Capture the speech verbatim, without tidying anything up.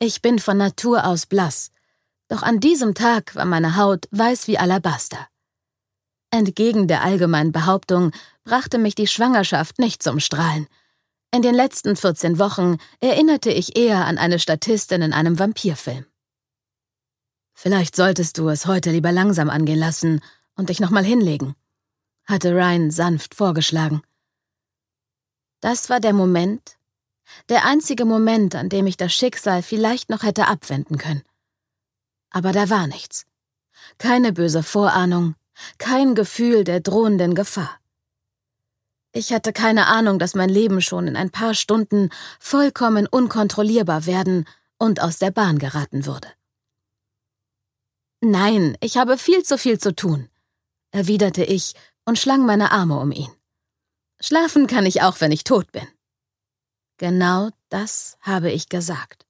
Ich bin von Natur aus blass, doch an diesem Tag war meine Haut weiß wie Alabaster. Entgegen der allgemeinen Behauptung brachte mich die Schwangerschaft nicht zum Strahlen. In den letzten vierzehn Wochen erinnerte ich eher an eine Statistin in einem Vampirfilm. »Vielleicht solltest du es heute lieber langsam angehen lassen und dich nochmal hinlegen«, hatte Ryan sanft vorgeschlagen. Das war der Moment, der einzige Moment, an dem ich das Schicksal vielleicht noch hätte abwenden können. Aber da war nichts. Keine böse Vorahnung, kein Gefühl der drohenden Gefahr. Ich hatte keine Ahnung, dass mein Leben schon in ein paar Stunden vollkommen unkontrollierbar werden und aus der Bahn geraten würde. »Nein, ich habe viel zu viel zu tun«, erwiderte ich und schlang meine Arme um ihn. »Schlafen kann ich auch, wenn ich tot bin.« Genau das habe ich gesagt.